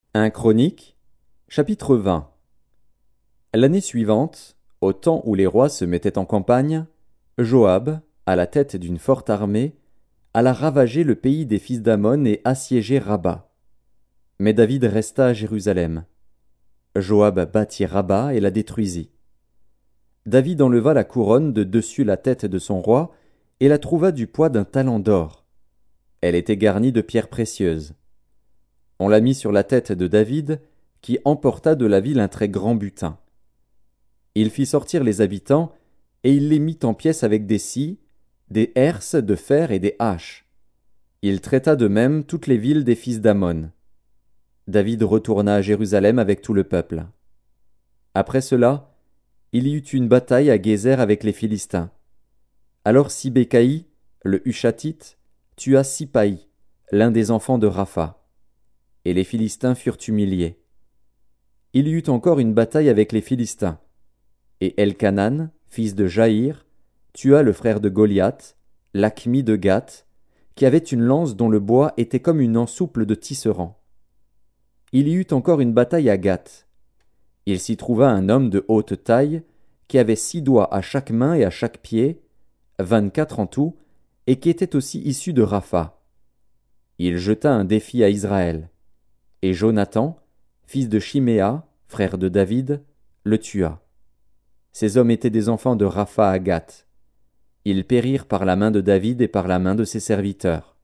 1 Chroniques, chapitre 20. L'année suivante, au temps où les rois se mettaient en campagne, Joab, à la tête d'une forte armée, alla ravager le pays des fils d'Ammon et assiéger Rabba. Mais David resta à Jérusalem. Joab bâtit Rabba et la détruisit. David enleva la couronne de dessus la tête de son roi et la trouva du poids d'un talent d'or. Elle était garnie de pierres précieuses. On la mit sur la tête de David, qui emporta de la ville un très grand butin. Il fit sortir les habitants, et il les mit en pièces avec des scies, des herses de fer et des haches. Il traita de même toutes les villes des fils d'Ammon. David retourna à Jérusalem avec tout le peuple. Après cela, il y eut une bataille à Gézer avec les Philistins. Alors Sibécaï, le Hushatite, tua Sipaï, l'un des enfants de Rapha. Et les Philistins furent humiliés. Il y eut encore une bataille avec les Philistins. Et Elkanan, fils de Jaïr, tua le frère de Goliath, l'Achmi de Gath, qui avait une lance dont le bois était comme une ensouple de tisserand. Il y eut encore une bataille à Gath. Il s'y trouva un homme de haute taille, qui avait 6 doigts à chaque main et à chaque pied, 24 en tout, et qui était aussi issu de Rapha. Il jeta un défi à Israël. Et Jonathan, fils de Chiméa, frère de David, le tua. Ces hommes étaient des enfants de Rapha à Gath. Ils périrent par la main de David et par la main de ses serviteurs.